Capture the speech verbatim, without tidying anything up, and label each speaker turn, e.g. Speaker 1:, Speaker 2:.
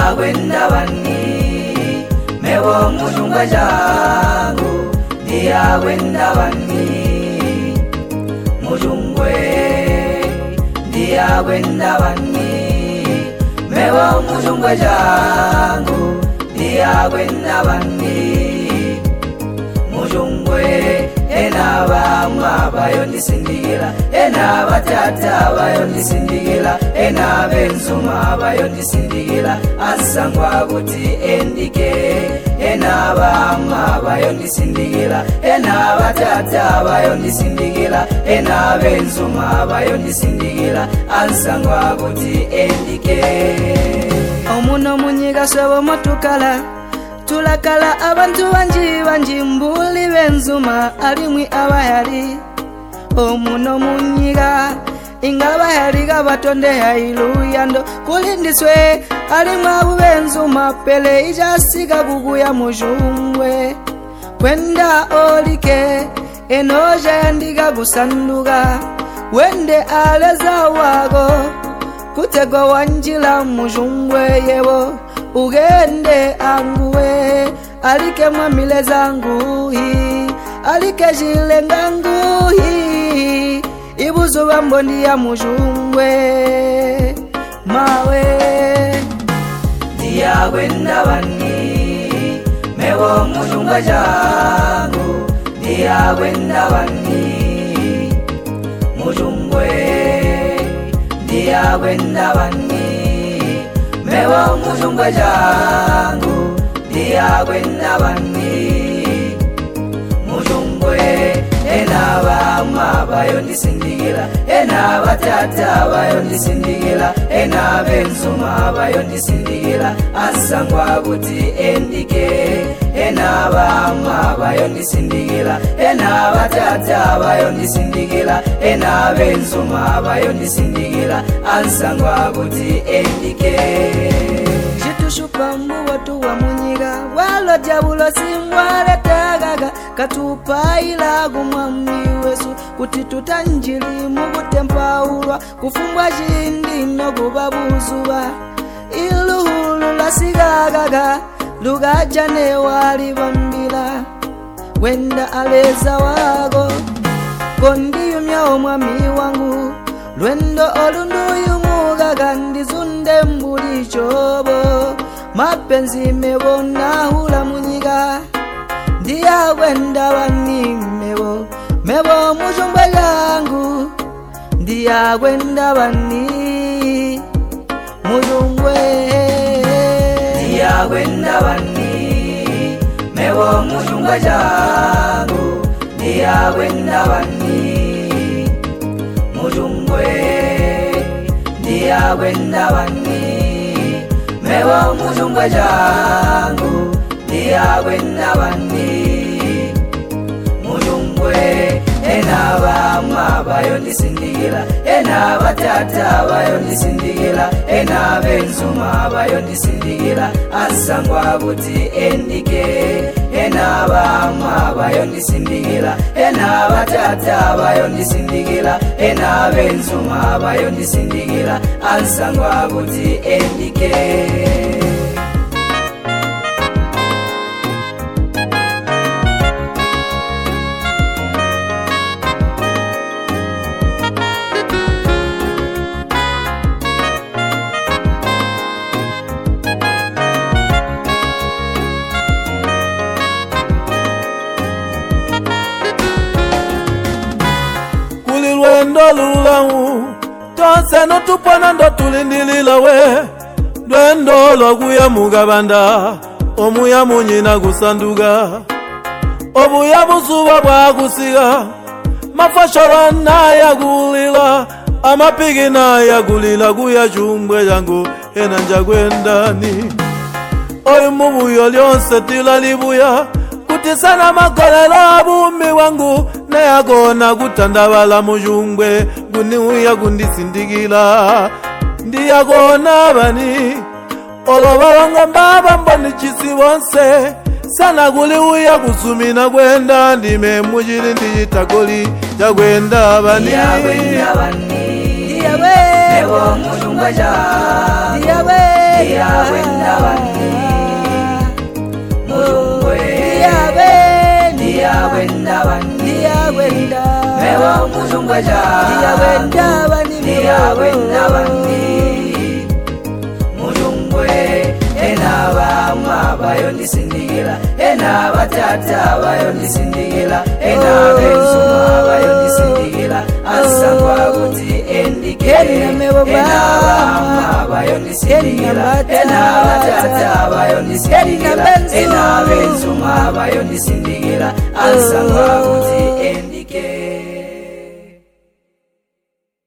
Speaker 1: ndiyawe ndabani mewo mujungwe jangu ndiyawe ndabani mujungwe ndiyawe ndabani mewo mujungwe jangu ndiyawe ndabani mujungwe ena bama bayo ndisindigira ena batata bayo ndisindigira ena benzuma bayo ndisindigira asangwa kuti endike ena bama bayo ndisindigira ena batata bayo ndisindigira ena benzuma bayo ndisindigira asangwa kuti endike omuno munyiga sabo motukala tulakala abantu banji banji mbuli benzuma alimwi abayali omuno munyiga ingaba yaliga batonde hailuyando kulindiswe alimwi abo benzuma pele ijasiga guguya mujungwe kwenda olike enoja yandiga gusanduga wende aleza wago kutego wanjila mujungwe yebo ugende anguwe alike mwamile zangu hi alike jile ngangu hi ibuzu bambondi ya mujungwe mawe ndiyawe ndabani mewo mujungwe jangu ndiyawe ndabani mujungwe ndiyawe ndabani mewo mujungwe jangu ndiyawe ndabani mujungwe ena bama bayo ndisindigira ena batata bayo ndisindigira ena benzuma bayo ndisindigira asangwa kuti endike ena bama bayo ndisindigira ena batata bayo ndisindigira ena benzuma bayo ndisindigira asangwa kuti endike jitushukambu watu wa munyiga walo jabulo simwale tagaga katupa ilagu mwami wesu kuti tutanjili mugutempaulwa kufumbwa jindi no kubabuzuba iluhulu la sigagaga lugajane wali bambila wenda aleza wago kondiyumya omwami wangu lwendo olunduyu mugaga ndizunde mbuli chobo mapenzi mebona hula munyiga ndiyawe ndabani mebo mebo mujungwe jangu ndiyawe ndabani mujungwe ndiyawe ndabani mebo mujungwe jangu ndiyawe ndabani mujungwe ndiyawe ndabani mewo mujungwe jangu ndiyawe ndabani mujungwe ena bama bayo ndisindigira ena batata bayo ndisindigira ena benzuma bayo ndisindigira asangwa kuti endike ena bama bayo ndisindigira ena batata bayo ndisindigira ena benzuma bayo ndisindigira asangwa kuti endike
Speaker 2: lwendo lulau tonse notupona ndo tulindilila we lwendo lwaguya mugabanda omuya munyina gusanduga obuya buzuba bwagusiga mafashara nayagulila amapigi nayagulila guya jumbwe yangu ena njagwendani oyu mubuyo lyonse tilalibuya kutisana makolelo abumi wangu nayagona gutandabala mujungwe guniuya gundisindigila ndiyagona bani olobalonga mbaba mboni chisi bonse sana guliuya gusumina gwenda ndime mujiri ndiyitagoli jagwenda bani
Speaker 1: ndiyagwenda bani
Speaker 2: ndiyawe
Speaker 1: ewo mujungwe ja
Speaker 2: ndiyawe
Speaker 1: ndiyawe ndabani mulungwe ndiyawe ndabani mewa umuzungwe jangu ndiyawe ndabani mulungwe enabama bayondisindikila enabatata bayondisindikila enabenzuma bayondisindikila asangwa kuti endikele enabama bayondisindikila enabatata bayondisindikila enabenzuma bayondisindikila asangwa kuti